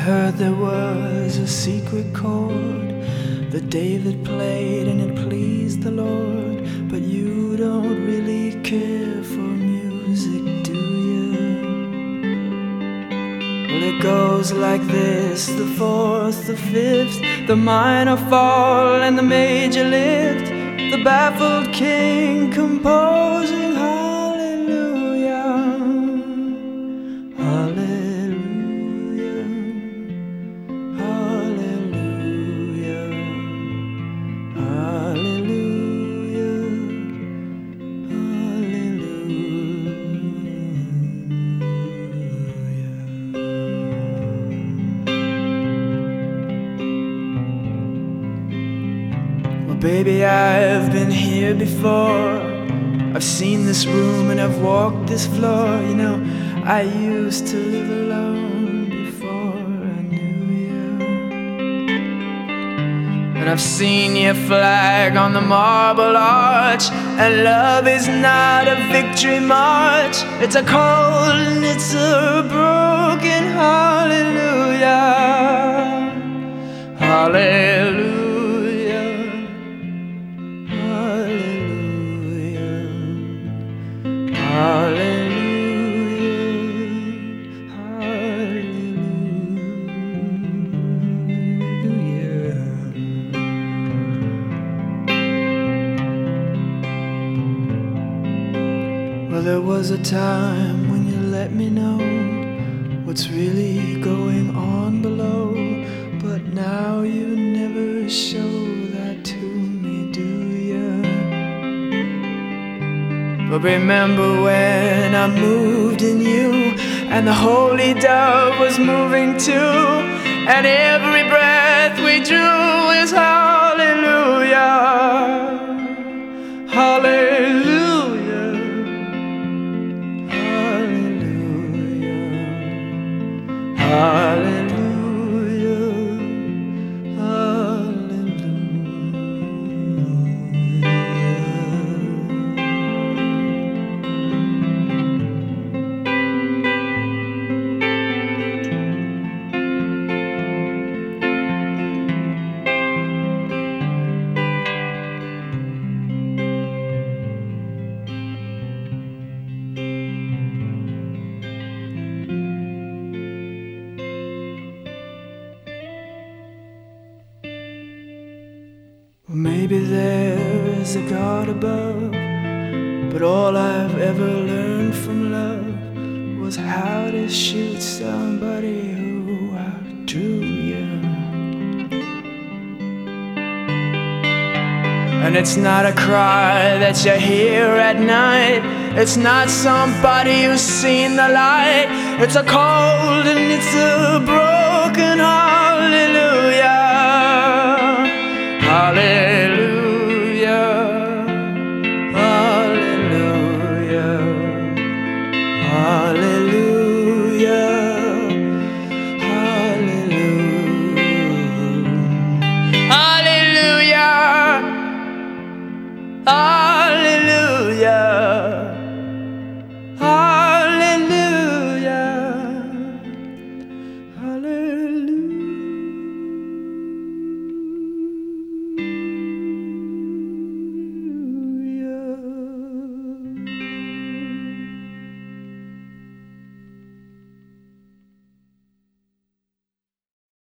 heard there was a secret chord that David played and it pleased the Lord. But you don't really care for music, do you? Well, it goes like this: the fourth, the fifth, the minor fall and the major lift, the baffled king composing hallelujah, hallelujah, hallelujah, hallelujah, hallelujah. Well, baby, I've been here before. I've seen this room and I've walked this floor. You know, I used to live alone before I knew you. And I've seen your flag on the marble arch. And love is not a victory march. It's a cold and it's a broken hallelujah, hallelujah. Well, there was a time when you let me know what's really going on below, but now you never show that to me, do you? But remember when I moved in you, and the holy dove was moving too, and every breath we drew is hallelujah, hallelujah, hallelujah, hallelujah. Well, maybe there is a God above, but all I've ever learned from love was how to shoot somebody who outdrew you. And it's not a cry that you hear at night. It's not somebody who's seen the light. It's a cold and it's a broken